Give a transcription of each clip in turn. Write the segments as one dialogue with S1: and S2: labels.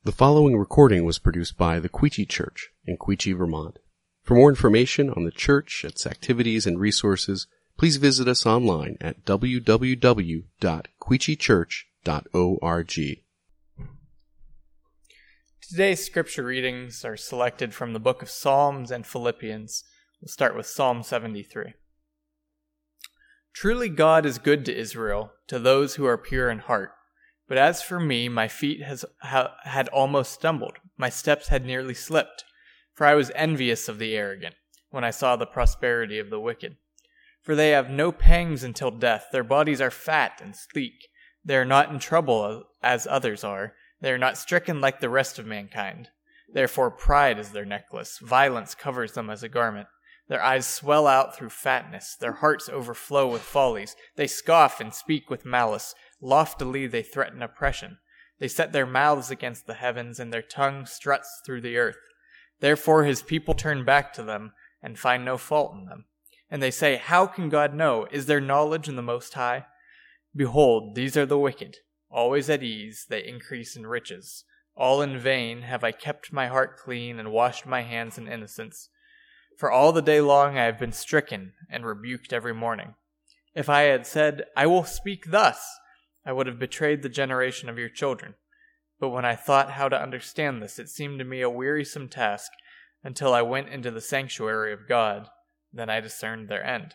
S1: The following recording was produced by the Quechee Church in Quechee, Vermont. For more information on the church, its activities, and resources, please visit us online at www.quecheechurch.org.
S2: Today's scripture readings are selected from the book of Psalms and Philippians. We'll start with Psalm 73. Truly God is good to Israel, to those who are pure in heart. But as for me, my feet had almost stumbled, my steps had nearly slipped. For I was envious of the arrogant, when I saw the prosperity of the wicked. For they have no pangs until death, their bodies are fat and sleek. They are not in trouble as others are, they are not stricken like the rest of mankind. Therefore pride is their necklace, violence covers them as a garment. Their eyes swell out through fatness, their hearts overflow with follies. They scoff and speak with malice. Loftily they threaten oppression. They set their mouths against the heavens, and their tongue struts through the earth. Therefore his people turn back to them, and find no fault in them. And they say, How can God know? Is there knowledge in the Most High? Behold, these are the wicked. Always at ease, they increase in riches. All in vain have I kept my heart clean, and washed my hands in innocence. For all the day long I have been stricken, and rebuked every morning. If I had said, I will speak thus, I would have betrayed the generation of your children. But when I thought how to understand this, it seemed to me a wearisome task, until I went into the sanctuary of God. Then I discerned their end.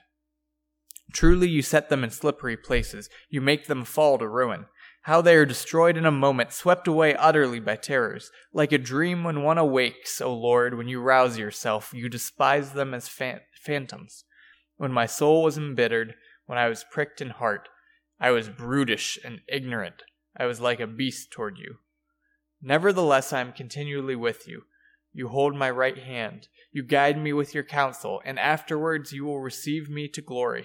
S2: Truly you set them in slippery places. You make them fall to ruin. How they are destroyed in a moment, swept away utterly by terrors. Like a dream when one awakes, O Lord, when you rouse yourself, you despise them as phantoms. When my soul was embittered, when I was pricked in heart, I was brutish and ignorant. I was like a beast toward you. Nevertheless, I am continually with you. You hold my right hand. You guide me with your counsel, and afterwards you will receive me to glory.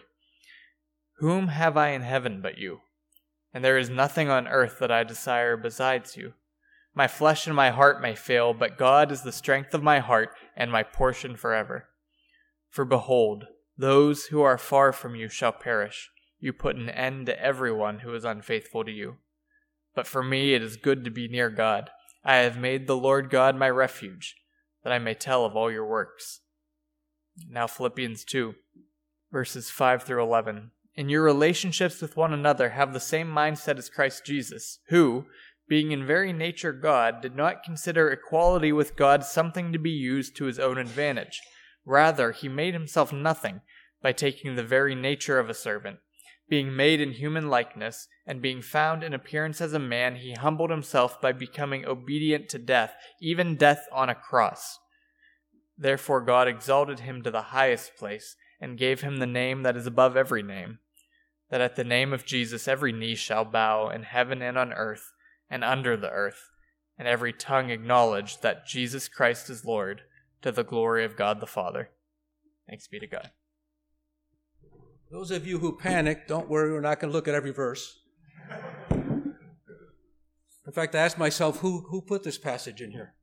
S2: Whom have I in heaven but you? And there is nothing on earth that I desire besides you. My flesh and my heart may fail, but God is the strength of my heart and my portion forever. For behold, those who are far from you shall perish. You put an end to everyone who is unfaithful to you. But for me it is good to be near God. I have made the Lord God my refuge, that I may tell of all your works. Now Philippians 2, verses 5 through 11. In your relationships with one another have the same mindset as Christ Jesus, who, being in very nature God, did not consider equality with God something to be used to his own advantage. Rather, he made himself nothing by taking the very nature of a servant. Being made in human likeness, and being found in appearance as a man, he humbled himself by becoming obedient to death, even death on a cross. Therefore God exalted him to the highest place, and gave him the name that is above every name, that at the name of Jesus every knee shall bow, in heaven and on earth, and under the earth, and every tongue acknowledge that Jesus Christ is Lord, to the glory of God the Father. Thanks be to God.
S3: Those of you who panic, don't worry, we're not going to look at every verse. In fact, I asked myself, who put this passage in here?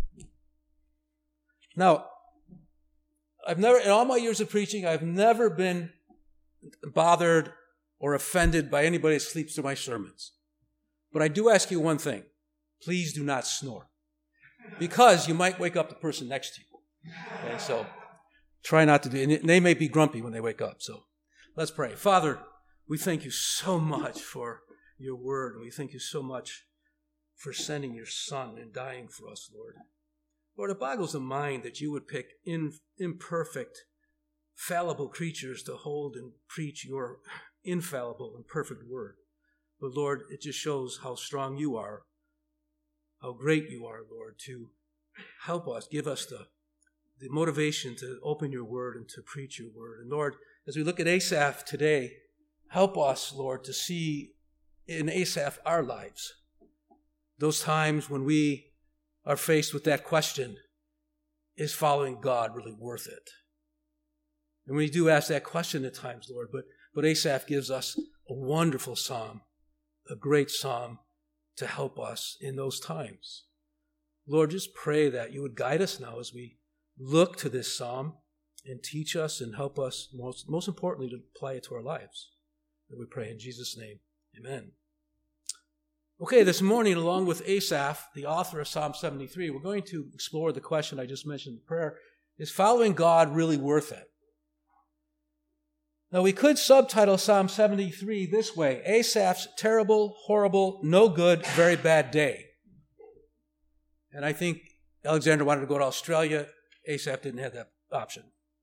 S3: Now, in all my years of preaching, I've never been bothered or offended by anybody that sleeps through my sermons. But I do ask you one thing. Please do not snore. Because you might wake up the person next to you. Okay, so try not to do it. And they may be grumpy when they wake up, so. Let's pray. Father, we thank you so much for your word. We thank you so much for sending your Son and dying for us, Lord. Lord, it boggles the mind that you would pick imperfect, fallible creatures to hold and preach your infallible and perfect word. But Lord, it just shows how strong you are, how great you are, Lord, to help us, give us the motivation to open your word and to preach your word. And Lord, as we look at Asaph today, help us, Lord, to see in Asaph our lives. Those times when we are faced with that question, is following God really worth it? And we do ask that question at times, Lord, but Asaph gives us a wonderful psalm, a great psalm to help us in those times. Lord, just pray that you would guide us now as we look to this psalm and teach us and help us, most importantly, to apply it to our lives. And we pray in Jesus' name. Amen. Okay, this morning, along with Asaph, the author of Psalm 73, we're going to explore the question I just mentioned in prayer. Is following God really worth it? Now, we could subtitle Psalm 73 this way: Asaph's terrible, horrible, no good, very bad day. And I think Alexander wanted to go to Australia. Asaph didn't have that option.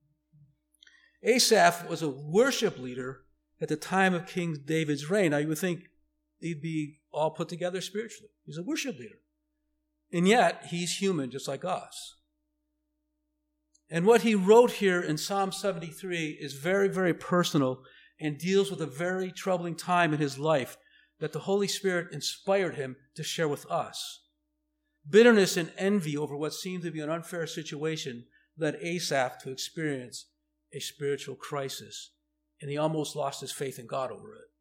S3: Asaph was a worship leader at the time of King David's reign. Now, you would think he'd be all put together spiritually. He's a worship leader. And yet, he's human just like us. And what he wrote here in Psalm 73 is very, very personal and deals with a very troubling time in his life that the Holy Spirit inspired him to share with us. Bitterness and envy over what seemed to be an unfair situation led Asaph to experience a spiritual crisis, and he almost lost his faith in God over it.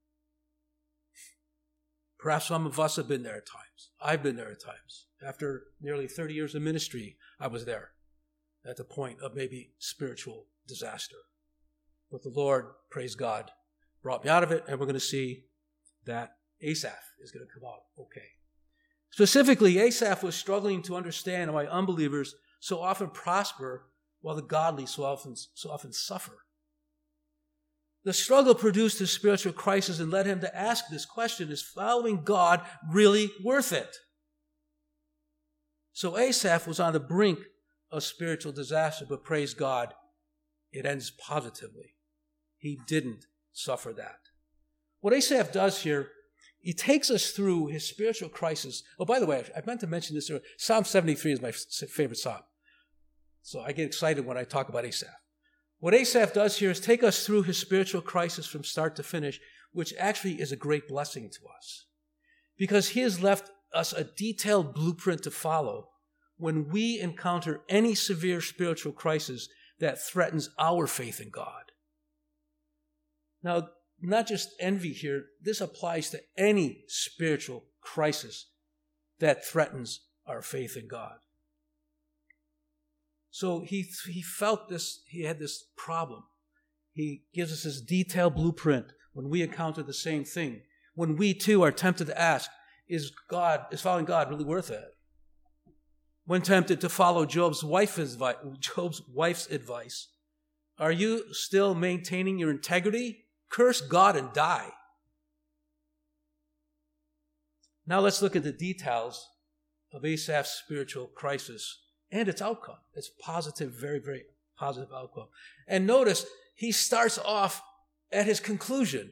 S3: Perhaps some of us have been there at times. I've been there at times. After nearly 30 years of ministry, I was there at the point of maybe spiritual disaster. But the Lord, praise God, brought me out of it, and we're going to see that Asaph is going to come out okay. Specifically, Asaph was struggling to understand why unbelievers so often prosper while the godly so often suffer. The struggle produced a spiritual crisis and led him to ask this question: is following God really worth it? So Asaph was on the brink of spiritual disaster, but praise God, it ends positively. He didn't suffer that. What Asaph does here, he takes us through his spiritual crisis. Oh, by the way, I meant to mention this earlier. Psalm 73 is my favorite psalm. So I get excited when I talk about Asaph. What Asaph does here is take us through his spiritual crisis from start to finish, which actually is a great blessing to us, because he has left us a detailed blueprint to follow when we encounter any severe spiritual crisis that threatens our faith in God. Now, not just envy here, this applies to any spiritual crisis that threatens our faith in God. So he felt this, he had this problem. He gives us this detailed blueprint when we encounter the same thing. When we too are tempted to ask, is following God really worth it? When tempted to follow Job's wife's advice, are you still maintaining your integrity? Curse God and die. Now let's look at the details of Asaph's spiritual crisis and its outcome. It's positive, very, very positive outcome. And notice, he starts off at his conclusion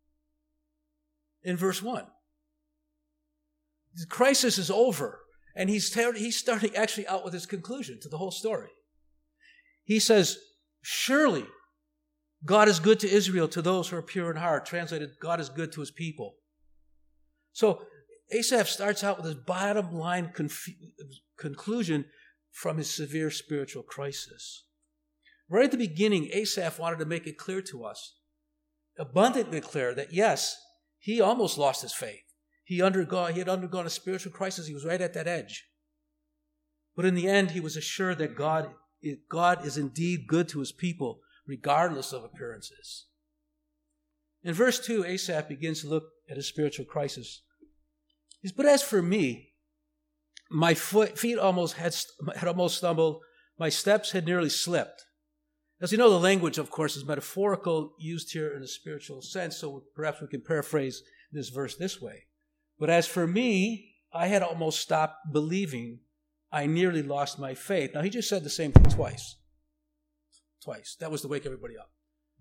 S3: in verse 1. The crisis is over, and he's starting actually out with his conclusion to the whole story. He says, surely God is good to Israel, to those who are pure in heart. Translated, God is good to his people. So Asaph starts out with his bottom line conclusion from his severe spiritual crisis. Right at the beginning, Asaph wanted to make it clear to us, abundantly clear, that yes, he almost lost his faith. He had undergone a spiritual crisis. He was right at that edge. But in the end, he was assured that God is indeed good to his people, regardless of appearances. In verse 2, Asaph begins to look at his spiritual crisis. He says, but as for me, my feet had almost stumbled, my steps had nearly slipped. As you know, the language, of course, is metaphorical, used here in a spiritual sense, so perhaps we can paraphrase this verse this way. But as for me, I had almost stopped believing. I nearly lost my faith. Now, he just said the same thing twice. Twice. That was to wake everybody up.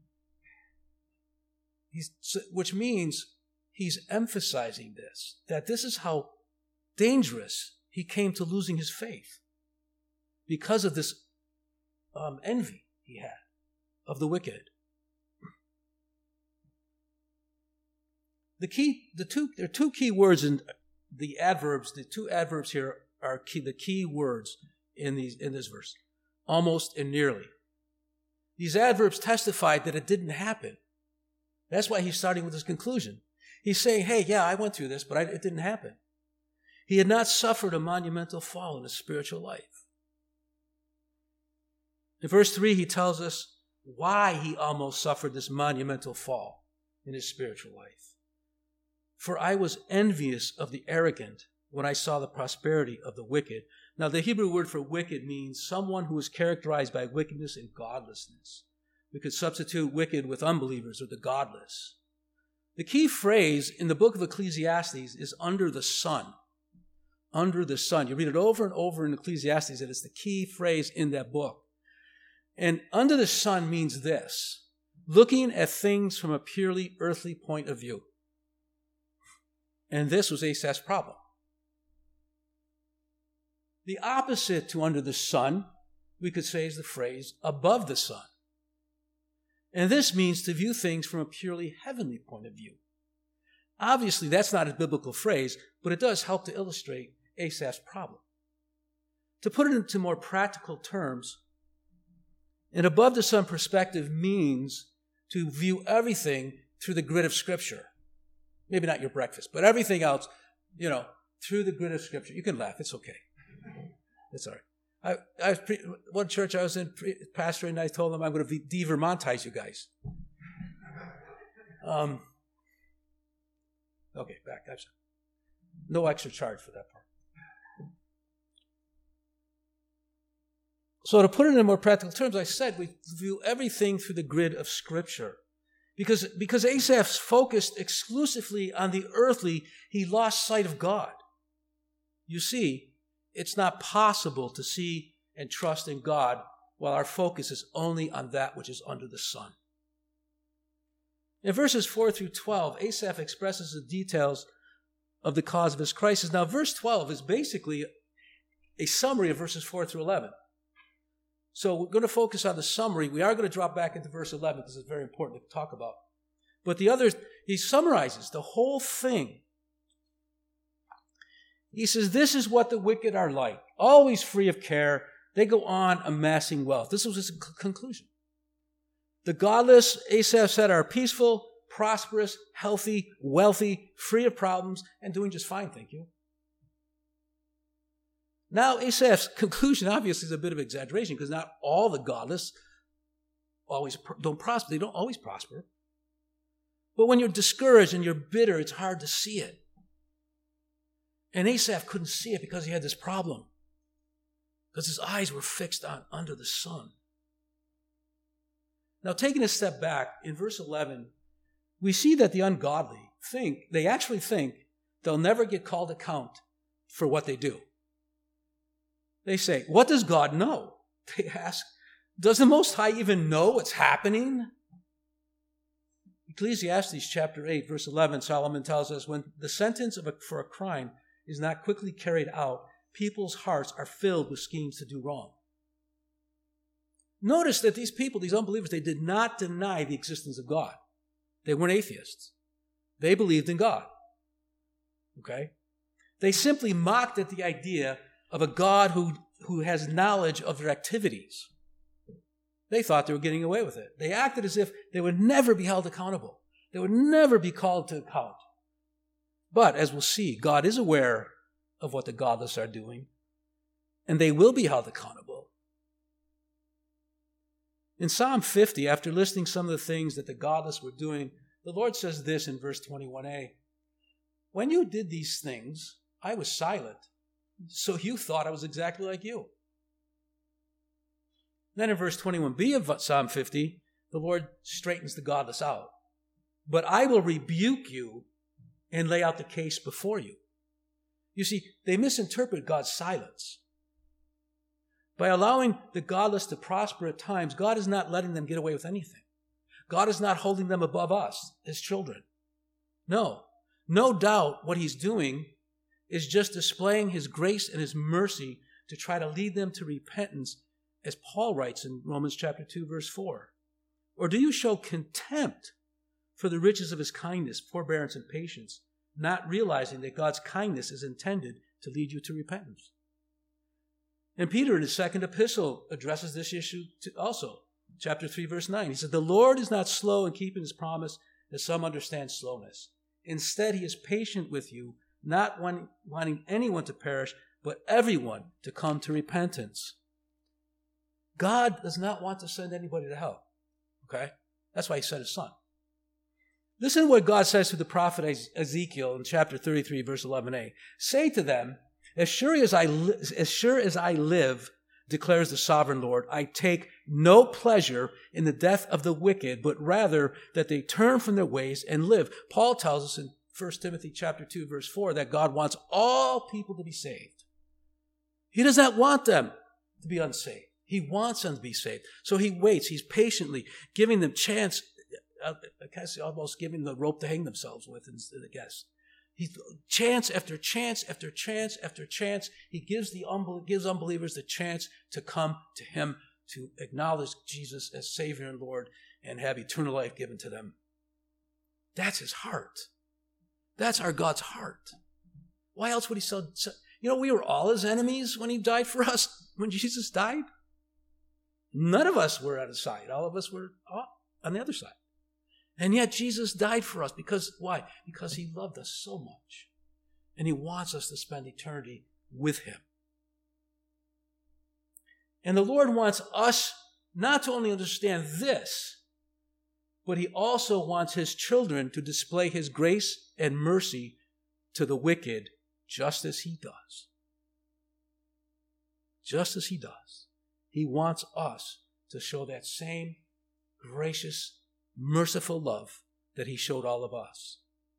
S3: Which means he's emphasizing this, that this is how dangerous he came to losing his faith because of this envy he had of the wicked. There are two key words in the adverbs. The two adverbs here are the key words in this verse: almost and nearly. These adverbs testify that it didn't happen. That's why he's starting with his conclusion. He's saying, hey, yeah, I went through this, but it didn't happen. He had not suffered a monumental fall in his spiritual life. In verse 3, he tells us why he almost suffered this monumental fall in his spiritual life. For I was envious of the arrogant when I saw the prosperity of the wicked. Now, the Hebrew word for wicked means someone who is characterized by wickedness and godlessness. We could substitute wicked with unbelievers or the godless. The key phrase in the book of Ecclesiastes is under the sun. Under the sun. You read it over and over in Ecclesiastes, and it's the key phrase in that book. And under the sun means this: looking at things from a purely earthly point of view. And this was Asaph's problem. The opposite to under the sun, we could say, is the phrase above the sun. And this means to view things from a purely heavenly point of view. Obviously, that's not a biblical phrase, but it does help to illustrate Asaph's problem. To put it into more practical terms, an above-the-sun perspective means to view everything through the grid of Scripture. Maybe not your breakfast, but everything else, through the grid of Scripture. You can laugh. It's okay. It's all right. One church I was in, pastoring, and I told them I'm going to de-Vermontize you guys. Okay, back. No extra charge for that part. So to put it in more practical terms, I said we view everything through the grid of Scripture. Because Asaph's focused exclusively on the earthly, he lost sight of God. You see, it's not possible to see and trust in God while our focus is only on that which is under the sun. In verses 4 through 12, Asaph expresses the details of the cause of his crisis. Now, verse 12 is basically a summary of verses 4 through 11. So we're going to focus on the summary. We are going to drop back into verse 11 because it's very important to talk about. But he summarizes the whole thing. He says, this is what the wicked are like, always free of care. They go on amassing wealth. This was his conclusion. The godless, Asaph said, are peaceful, prosperous, healthy, wealthy, free of problems, and doing just fine, thank you. Now, Asaph's conclusion obviously is a bit of exaggeration because not all the godless always don't prosper. They don't always prosper. But when you're discouraged and you're bitter, it's hard to see it. And Asaph couldn't see it because he had this problem. Because his eyes were fixed on under the sun. Now, taking a step back, in verse 11, we see that the ungodly actually think they'll never get called to account for what they do. They say, what does God know? They ask, does the Most High even know what's happening? Ecclesiastes chapter 8, verse 11, Solomon tells us, when the sentence for a crime is not quickly carried out, people's hearts are filled with schemes to do wrong. Notice that these people, these unbelievers, they did not deny the existence of God. They weren't atheists. They believed in God. Okay? They simply mocked at the idea of a God who has knowledge of their activities. They thought they were getting away with it. They acted as if they would never be held accountable. They would never be called to account. But, as we'll see, God is aware of what the godless are doing, and they will be held accountable. In Psalm 50, after listing some of the things that the godless were doing, the Lord says this in verse 21a, when you did these things, I was silent, so you thought I was exactly like you. Then in verse 21b of Psalm 50, the Lord straightens the godless out. But I will rebuke you and lay out the case before you. You see, they misinterpret God's silence. By allowing the godless to prosper at times, God is not letting them get away with anything. God is not holding them above us, his children. No doubt what he's doing is just displaying his grace and his mercy to try to lead them to repentance, as Paul writes in Romans chapter 2, verse 4. Or do you show contempt for the riches of his kindness, forbearance, and patience, not realizing that God's kindness is intended to lead you to repentance? And Peter, in his second epistle, addresses this issue also. Chapter 3, verse 9. He said, the Lord is not slow in keeping his promise, as some understand slowness. Instead, he is patient with you, not wanting anyone to perish, but everyone to come to repentance. God does not want to send anybody to hell. Okay? That's why he sent his son. Listen to what God says to the prophet Ezekiel in chapter 33, verse 11a. Say to them, as sure as I live, declares the sovereign Lord, I take no pleasure in the death of the wicked, but rather that they turn from their ways and live. Paul tells us in 1 Timothy chapter 2, verse 4, that God wants all people to be saved. He does not want them to be unsaved. He wants them to be saved. So he waits. He's patiently giving them chance, I guess almost giving the rope to hang themselves with, I guess. He's chance after chance after chance after chance. He gives unbelievers the chance to come to him, to acknowledge Jesus as Savior and Lord, and have eternal life given to them. That's his heart. That's our God's heart. Why else would he so... we were all his enemies when he died for us, when Jesus died. None of us were at his side. All of us were on the other side. And yet Jesus died for us because, why? Because he loved us so much. And he wants us to spend eternity with him. And the Lord wants us not to only understand this, but he also wants his children to display his grace and mercy to the wicked, just as he does. Just as he does. He wants us to show that same gracious, merciful love that he showed all of us.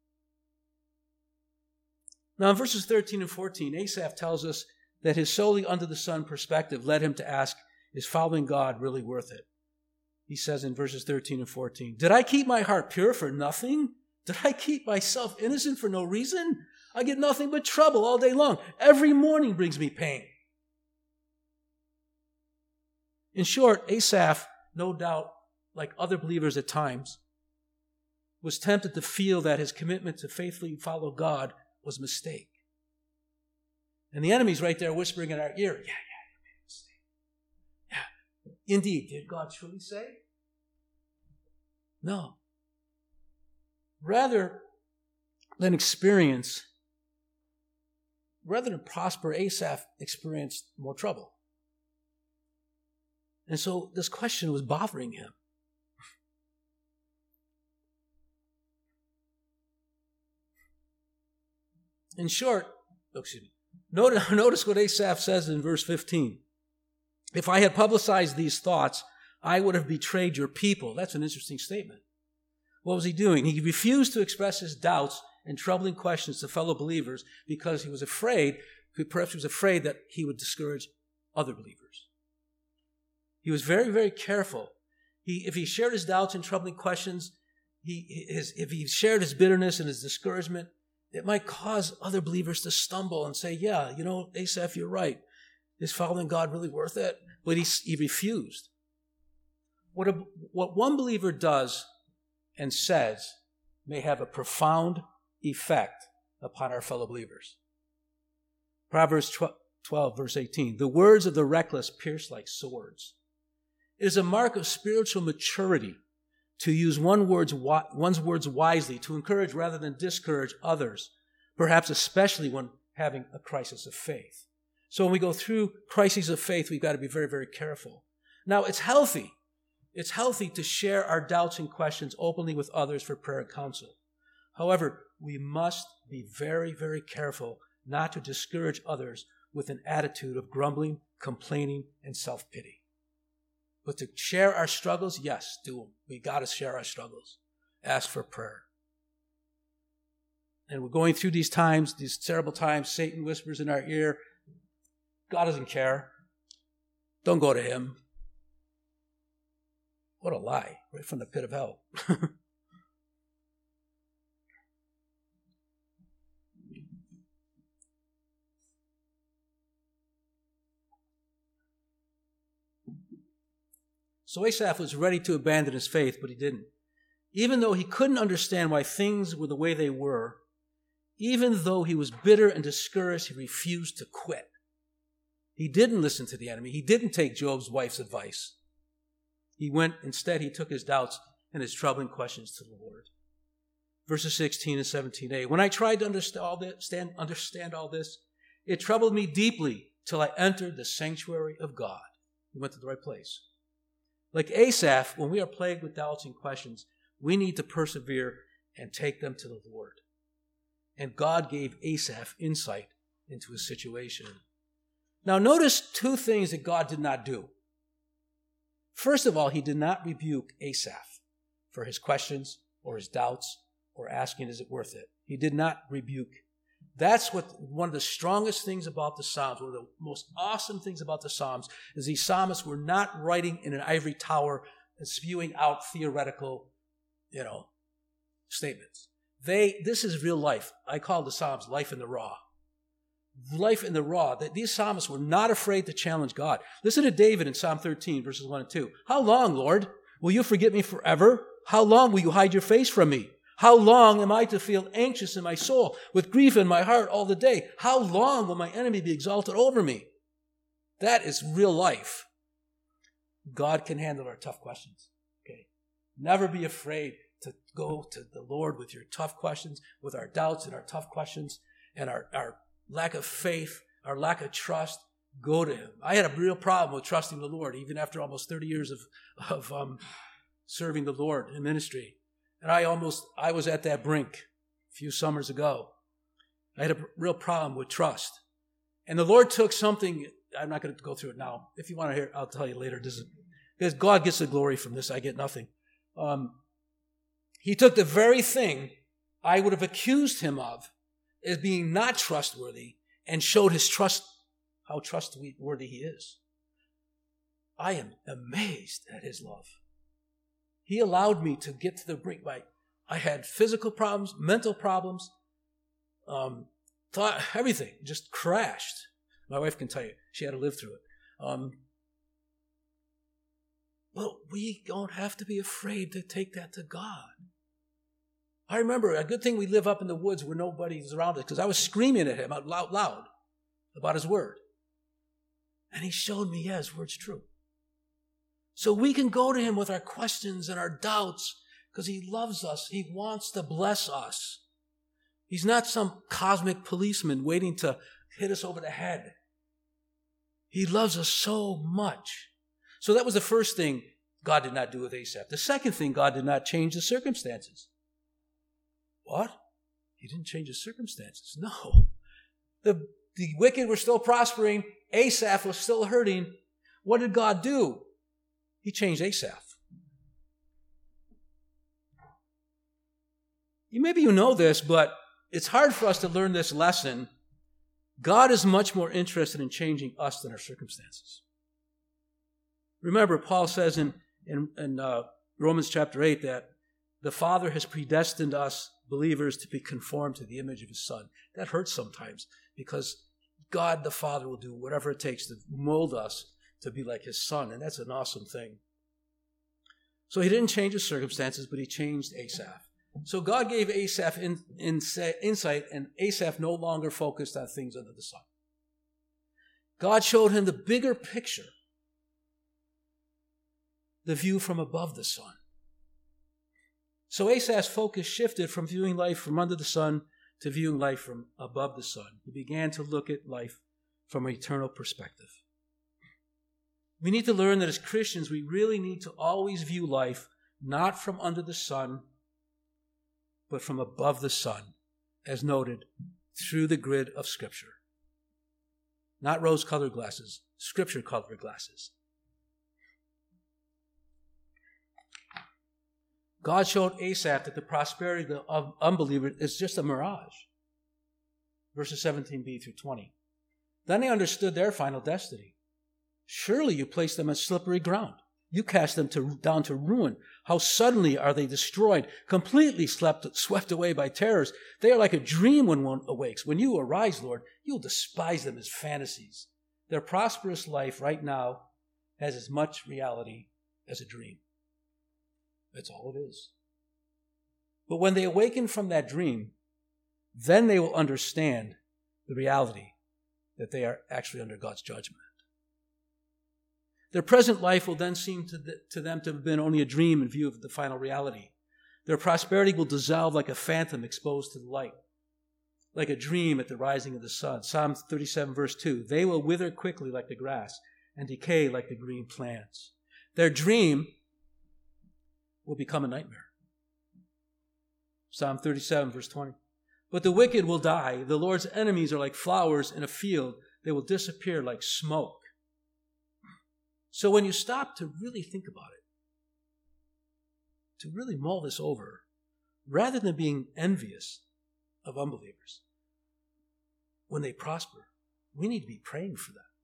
S3: Now in verses 13 and 14, Asaph tells us that his solely under the sun perspective led him to ask, is following God really worth it? He says in verses 13 and 14, did I keep my heart pure for nothing? Did I keep myself innocent for no reason? I get nothing but trouble all day long. Every morning brings me pain. In short, Asaph, no doubt, like other believers at times, was tempted to feel that his commitment to faithfully follow God was a mistake. And the enemy's right there whispering in our ear, you made a mistake. Yeah, indeed, did God truly say? No. Rather than prosper, Asaph experienced more trouble. And so this question was bothering him. In short, notice what Asaph says in verse 15. If I had publicized these thoughts, I would have betrayed your people. That's an interesting statement. What was he doing? He refused to express his doubts and troubling questions to fellow believers because he was afraid that he would discourage other believers. He was very, very careful. If he shared his doubts and troubling questions, if he shared his bitterness and his discouragement, it might cause other believers to stumble and say, yeah, Asaph, you're right. Is following God really worth it? But he refused. What one believer does and says may have a profound effect upon our fellow believers. Proverbs 12, verse 18. The words of the reckless pierce like swords. It is a mark of spiritual maturity to use one's words wisely, to encourage rather than discourage others, perhaps especially when having a crisis of faith. So when we go through crises of faith, we've got to be very, very careful. Now, it's healthy. It's healthy to share our doubts and questions openly with others for prayer and counsel. However, we must be very, very careful not to discourage others with an attitude of grumbling, complaining, and self-pity. But to share our struggles, yes, do them. We got to share our struggles. Ask for prayer. And we're going through these times, these terrible times. Satan whispers in our ear, God doesn't care. Don't go to him. What a lie, right from the pit of hell. So Asaph was ready to abandon his faith, but he didn't. Even though he couldn't understand why things were the way they were, even though he was bitter and discouraged, he refused to quit. He didn't listen to the enemy. He didn't take Job's wife's advice. Instead, he took his doubts and his troubling questions to the Lord. Verses 16 and 17a. When I tried to understand all this, it troubled me deeply till I entered the sanctuary of God. He went to the right place. Like Asaph, when we are plagued with doubts and questions, we need to persevere and take them to the Lord. And God gave Asaph insight into his situation. Now notice two things that God did not do. First of all, he did not rebuke Asaph for his questions or his doubts or asking, is it worth it? He did not rebuke. That's one of the strongest things about the Psalms, one of the most awesome things about the Psalms, is these psalmists were not writing in an ivory tower and spewing out theoretical, statements. This is real life. I call the Psalms life in the raw. Life in the raw. These psalmists were not afraid to challenge God. Listen to David in Psalm 13, verses 1 and 2. How long, Lord, will you forget me forever? How long will you hide your face from me? How long am I to feel anxious in my soul, with grief in my heart all the day? How long will my enemy be exalted over me? That is real life. God can handle our tough questions. Okay? Never be afraid to go to the Lord with your tough questions, with our doubts and our tough questions, and our lack of faith, our lack of trust. Go to Him. I had a real problem with trusting the Lord, even after almost 30 years of serving the Lord in ministry. And I was at that brink a few summers ago. I had a real problem with trust. And the Lord took something, I'm not going to go through it now. If you want to hear, I'll tell you later. Because God gets the glory from this. I get nothing. He took the very thing I would have accused him of as being not trustworthy and showed his trust, how trustworthy he is. I am amazed at his love. He allowed me to get to the brink. I had physical problems, mental problems, everything just crashed. My wife can tell you, she had to live through it. But we don't have to be afraid to take that to God. I remember, a good thing we live up in the woods where nobody's around us, because I was screaming at him out loud about his word. And he showed me, yeah, his word's true. So we can go to him with our questions and our doubts because he loves us. He wants to bless us. He's not some cosmic policeman waiting to hit us over the head. He loves us so much. So that was the first thing God did not do with Asaph. The second thing, God did not change the circumstances. What? He didn't change the circumstances. No. The wicked were still prospering. Asaph was still hurting. What did God do? He changed Asaph. Maybe you know this, but it's hard for us to learn this lesson. God is much more interested in changing us than our circumstances. Remember, Paul says in Romans chapter 8 that the Father has predestined us, believers, to be conformed to the image of His Son. That hurts sometimes because God the Father will do whatever it takes to mold us to be like His Son, and that's an awesome thing. So He didn't change his circumstances, but He changed Asaph. So God gave Asaph insight, and Asaph no longer focused on things under the sun. God showed him the bigger picture, the view from above the sun. So Asaph's focus shifted from viewing life from under the sun to viewing life from above the sun. He began to look at life from an eternal perspective. We need to learn that as Christians, we really need to always view life not from under the sun, but from above the sun, as noted, through the grid of Scripture. Not rose-colored glasses, Scripture-colored glasses. God showed Asaph that the prosperity of unbelievers is just a mirage. Verses 17b through 20. Then he understood their final destiny. Surely you place them on slippery ground. You cast them down to ruin. How suddenly are they destroyed, completely swept away by terrors. They are like a dream when one awakes. When you arise, Lord, you'll despise them as fantasies. Their prosperous life right now has as much reality as a dream. That's all it is. But when they awaken from that dream, then they will understand the reality that they are actually under God's judgment. Their present life will then seem to them to have been only a dream in view of the final reality. Their prosperity will dissolve like a phantom exposed to the light, like a dream at the rising of the sun. Psalm 37 verse 2, they will wither quickly like the grass and decay like the green plants. Their dream will become a nightmare. Psalm 37, verse 20. But the wicked will die. The Lord's enemies are like flowers in a field. They will disappear like smoke. So when you stop to really think about it, to really mull this over, rather than being envious of unbelievers, when they prosper, we need to be praying for them.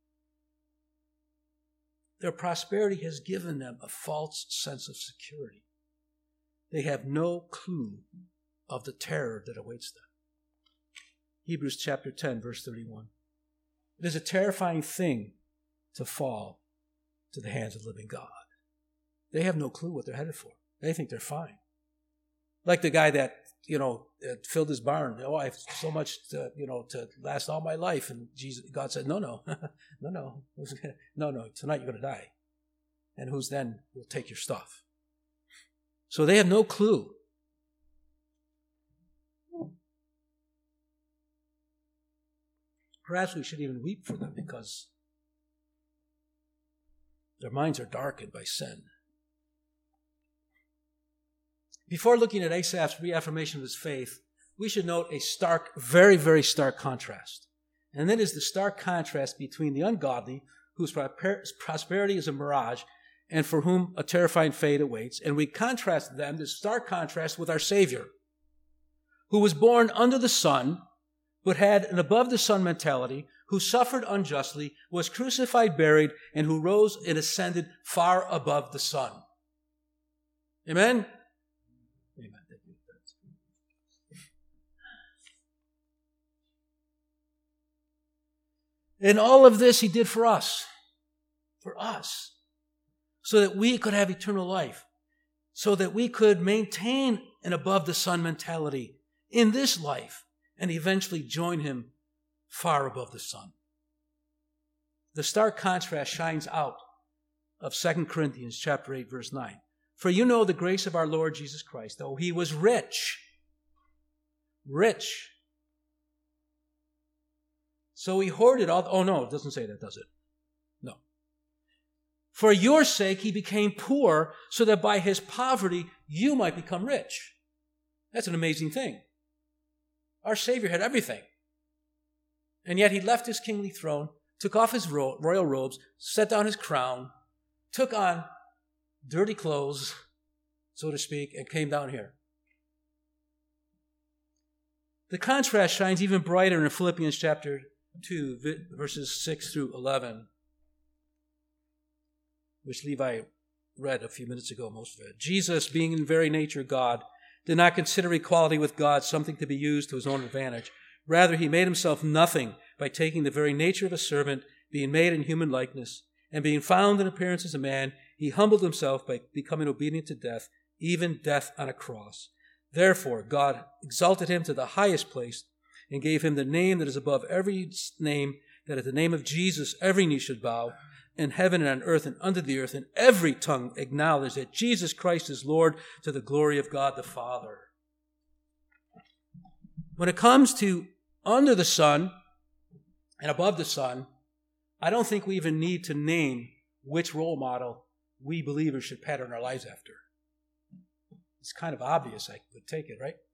S3: Their prosperity has given them a false sense of security. They have no clue of the terror that awaits them. Hebrews chapter 10, verse 31. It is a terrifying thing to fall to the hands of the living God. They have no clue what they're headed for. They think they're fine. Like the guy that, filled his barn. Oh, I have so much to last all my life. And God said, no, tonight you're going to die. And who's then will take your stuff. So they have no clue. Perhaps we should even weep for them because their minds are darkened by sin. Before looking at Asaph's reaffirmation of his faith, we should note a stark, very, very stark contrast. And that is the stark contrast between the ungodly, whose prosperity is a mirage, and for whom a terrifying fate awaits. And we contrast them, this stark contrast, with our Savior, who was born under the sun, but had an above-the-sun mentality, who suffered unjustly, was crucified, buried, and who rose and ascended far above the sun. Amen? Amen. And all of this he did for us, so that we could have eternal life, so that we could maintain an above-the-sun mentality in this life, and eventually join him far above the sun. The stark contrast shines out of 2 Corinthians chapter 8, verse 9. For you know the grace of our Lord Jesus Christ, though he was rich. So he hoarded all. Oh no, it doesn't say that, does it? No. For your sake he became poor, so that by his poverty you might become rich. That's an amazing thing. Our Savior had everything. And yet he left his kingly throne, took off his royal robes, set down his crown, took on dirty clothes, so to speak, and came down here. The contrast shines even brighter in Philippians chapter 2, verses 6 through 11, which Levi read a few minutes ago, most of it. Jesus, being in very nature God, did not consider equality with God something to be used to his own advantage. Rather, he made himself nothing by taking the very nature of a servant, being made in human likeness, and being found in appearance as a man, he humbled himself by becoming obedient to death, even death on a cross. Therefore, God exalted him to the highest place and gave him the name that is above every name, that at the name of Jesus every knee should bow, in heaven and on earth and under the earth, and every tongue acknowledge that Jesus Christ is Lord, to the glory of God the Father. When it comes to under the sun and above the sun, I don't think we even need to name which role model we believers should pattern our lives after. It's kind of obvious, I would take it, right?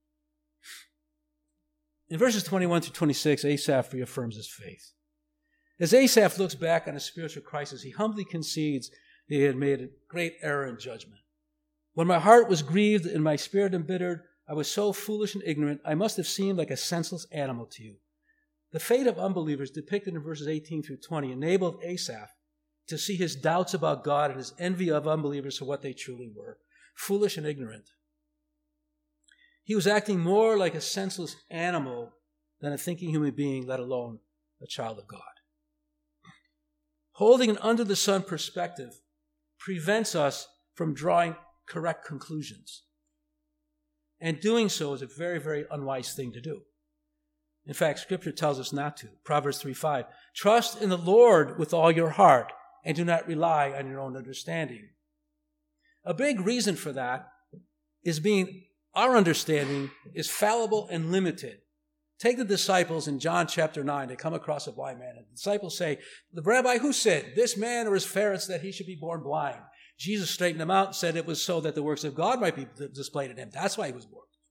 S3: In verses 21 through 26, Asaph reaffirms his faith. As Asaph looks back on his spiritual crisis, he humbly concedes that he had made a great error in judgment. When my heart was grieved and my spirit embittered, I was so foolish and ignorant, I must have seemed like a senseless animal to you. The fate of unbelievers depicted in verses 18 through 20 enabled Asaph to see his doubts about God and his envy of unbelievers for what they truly were, foolish and ignorant. He was acting more like a senseless animal than a thinking human being, let alone a child of God. Holding an under-the-sun perspective prevents us from drawing correct conclusions. And doing so is a very, very unwise thing to do. In fact, Scripture tells us not to. Proverbs 3:5. Trust in the Lord with all your heart and do not rely on your own understanding. A big reason for that is our understanding is fallible and limited. Take the disciples in John chapter 9. They come across a blind man. And the disciples say, the Rabbi, who sinned, this man or his parents, that he should be born blind? Jesus straightened them out and said it was so that the works of God might be displayed in him. That's why he was born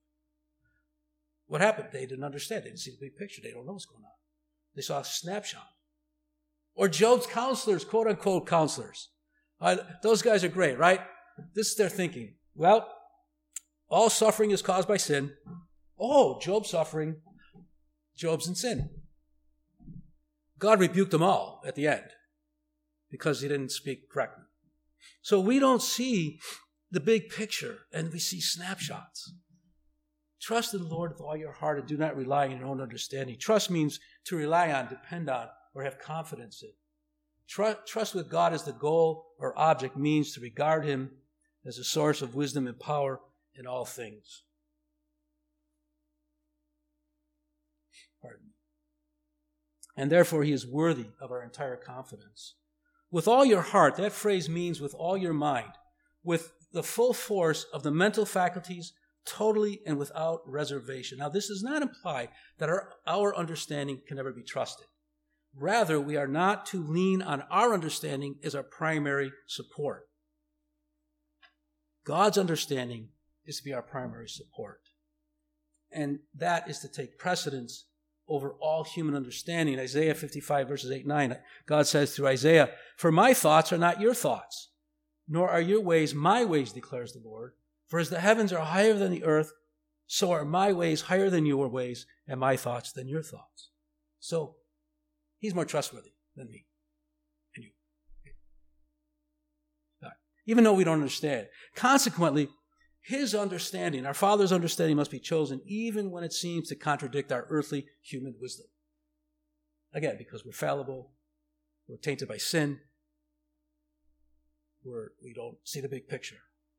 S3: What happened? They didn't understand. They didn't see the big picture. They don't know what's going on. They saw a snapshot. Or Job's counselors, quote-unquote counselors. Those guys are great, right? This is their thinking. Well, all suffering is caused by sin. Oh, Job's suffering. Job's in sin. God rebuked them all at the end because he didn't speak correctly. So we don't see the big picture, and we see snapshots. Trust in the Lord with all your heart and do not rely on your own understanding. Trust means to rely on, depend on, or have confidence in. Trust with God as the goal or object means to regard him as a source of wisdom and power in all things. Pardon me. And therefore he is worthy of our entire confidence. With all your heart, that phrase means with all your mind, with the full force of the mental faculties, totally and without reservation. Now, this does not imply that our understanding can never be trusted. Rather, we are not to lean on our understanding as our primary support. God's understanding is to be our primary support. And that is to take precedence over all human understanding. Isaiah 55 verses 8 and 9, God says through Isaiah, "For my thoughts are not your thoughts, nor are your ways my ways, declares the Lord. For as the heavens are higher than the earth, so are my ways higher than your ways, and my thoughts than your thoughts." So, he's more trustworthy than me and you. Even though we don't understand. Consequently, his understanding, our Father's understanding, must be chosen even when it seems to contradict our earthly human wisdom. Again, because we're fallible, we're tainted by sin, we don't see the big picture.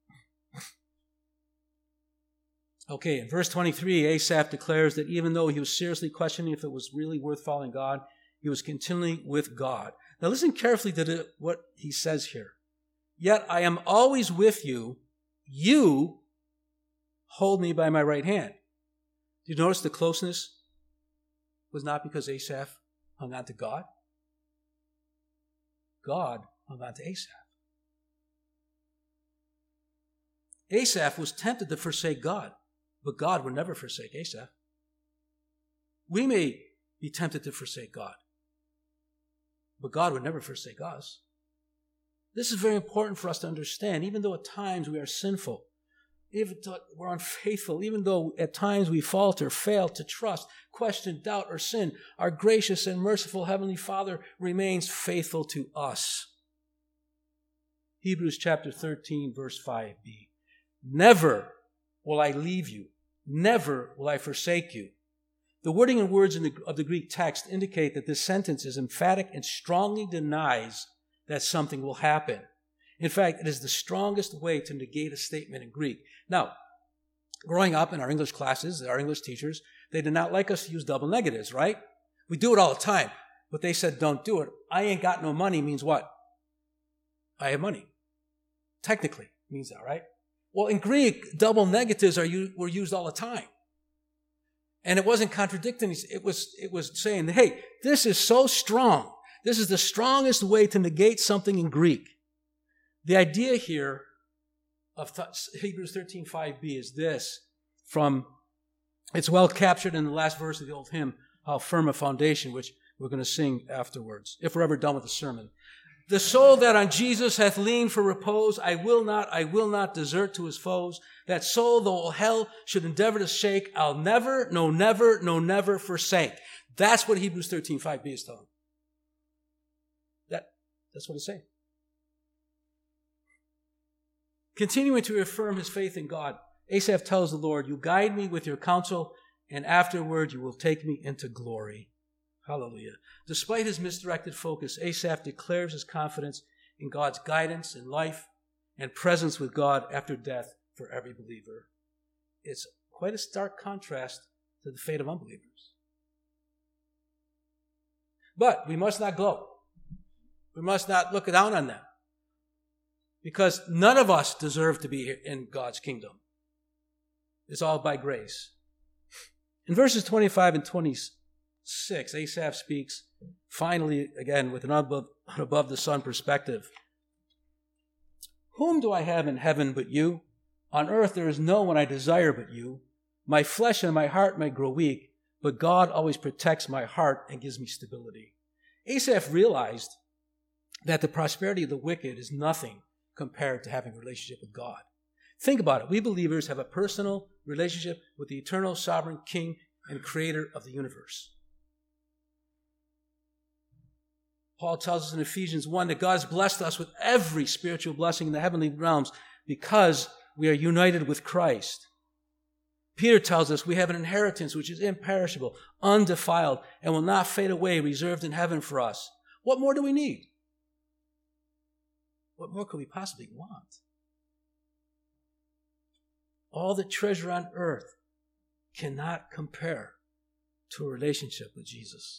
S3: Okay, in verse 23, Asaph declares that even though he was seriously questioning if it was really worth following God, he was continually with God. Now listen carefully to what he says here. "Yet I am always with you. You hold me by my right hand." Do you notice the closeness was not because Asaph hung on to God? God hung on to Asaph. Asaph was tempted to forsake God, but God would never forsake Asaph. We may be tempted to forsake God, but God would never forsake us. This is very important for us to understand. Even though at times we are sinful, even though we're unfaithful, even though at times we falter, fail to trust, question, doubt, or sin, our gracious and merciful Heavenly Father remains faithful to us. Hebrews chapter 13, verse 5b. "Never will I leave you. Never will I forsake you." The wording and words of the Greek text indicate that this sentence is emphatic and strongly denies that something will happen. In fact, it is the strongest way to negate a statement in Greek. Now, growing up in our English classes, our English teachers, they did not like us to use double negatives, right? We do it all the time, but they said don't do it. "I ain't got no money" means what? I have money. Technically means that, right? Well, in Greek, double negatives were used all the time. And it wasn't contradicting. It was saying, hey, this is so strong. This is the strongest way to negate something in Greek. The idea here of Hebrews 13:5b is this. It's well captured in the last verse of the old hymn, "How Firm a Foundation," which we're going to sing afterwards, if we're ever done with the sermon. "The soul that on Jesus hath leaned for repose, I will not desert to his foes. That soul, though hell should endeavor to shake, I'll never, no never, no never forsake." That's what Hebrews 13:5b is telling. That's what it's saying. Continuing to affirm his faith in God, Asaph tells the Lord, "You guide me with your counsel, and afterward you will take me into glory." Hallelujah. Despite his misdirected focus, Asaph declares his confidence in God's guidance in life and presence with God after death for every believer. It's quite a stark contrast to the fate of unbelievers. But we must not gloat. We must not look down on them, because none of us deserve to be in God's kingdom. It's all by grace. In verses 25 and 26, Asaph speaks finally again with an above the sun perspective. "Whom do I have in heaven but you? On earth there is no one I desire but you. My flesh and my heart may grow weak, but God always protects my heart and gives me stability. Asaph realized that the prosperity of the wicked is nothing compared to having a relationship with God. Think about it. We believers have a personal relationship with the eternal sovereign King and creator of the universe. Paul tells us in Ephesians 1 that God has blessed us with every spiritual blessing in the heavenly realms because we are united with Christ. Peter tells us we have an inheritance which is imperishable, undefiled, and will not fade away, reserved in heaven for us. What more do we need? What more could we possibly want? All the treasure on earth cannot compare to a relationship with Jesus.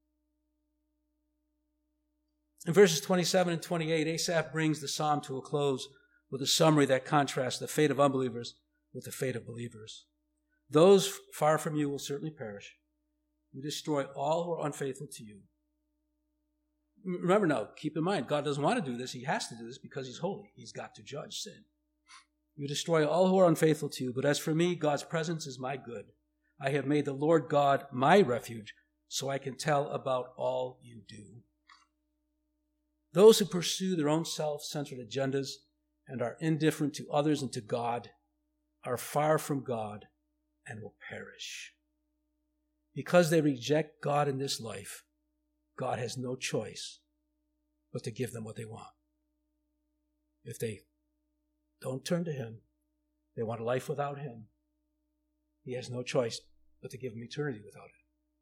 S3: In verses 27 and 28, Asaph brings the psalm to a close with a summary that contrasts the fate of unbelievers with the fate of believers. Those far from you will certainly perish. You destroy all who are unfaithful to you. Remember now, keep in mind, God doesn't want to do this. He has to do this because he's holy. He's got to judge sin. You destroy all who are unfaithful to you. But as for me, God's presence is my good. I have made the Lord God my refuge, so I can tell about all you do. Those who pursue their own self-centered agendas and are indifferent to others and to God are far from God and will perish. Because they reject God in this life, God has no choice but to give them what they want. If they don't turn to him, they want a life without him, he has no choice but to give them eternity without him.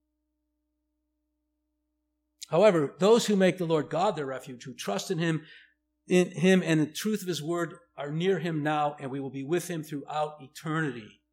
S3: However, those who make the Lord God their refuge, who trust in him and the truth of his word, are near him now, and we will be with him throughout eternity.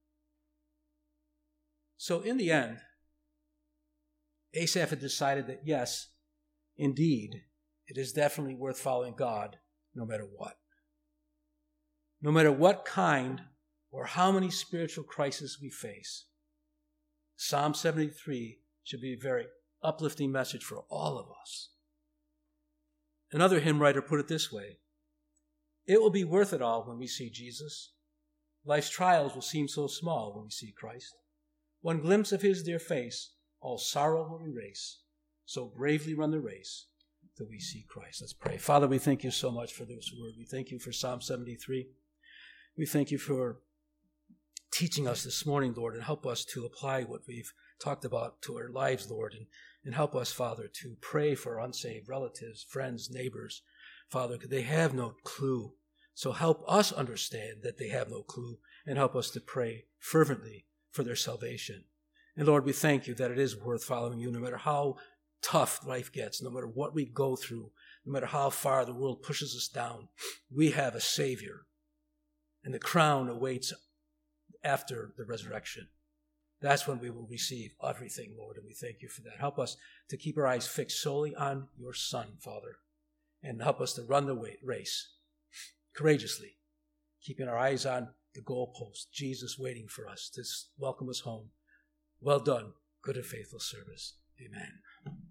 S3: So in the end, Asaph had decided that yes, indeed, it is definitely worth following God no matter what. No matter what kind or how many spiritual crises we face, Psalm 73 should be a very uplifting message for all of us. Another hymn writer put it this way: it will be worth it all when we see Jesus. Life's trials will seem so small when we see Christ. One glimpse of his dear face, all sorrow will erase. So bravely run the race till we see Christ. Let's pray. Father, we thank you so much for this word. We thank you for Psalm 73. We thank you for teaching us this morning, Lord, and help us to apply what we've talked about to our lives, Lord, and help us, Father, to pray for unsaved relatives, friends, neighbors, Father, because they have no clue. So help us understand that they have no clue, and help us to pray fervently for their salvation. And Lord, we thank you that it is worth following you no matter how tough life gets, no matter what we go through, no matter how far the world pushes us down. We have a Savior, and the crown awaits after the resurrection. That's when we will receive everything, Lord, and we thank you for that. Help us to keep our eyes fixed solely on your Son, Father, and help us to run the race courageously, keeping our eyes on the goalpost, Jesus waiting for us to welcome us home. Well done, good and faithful service. Amen.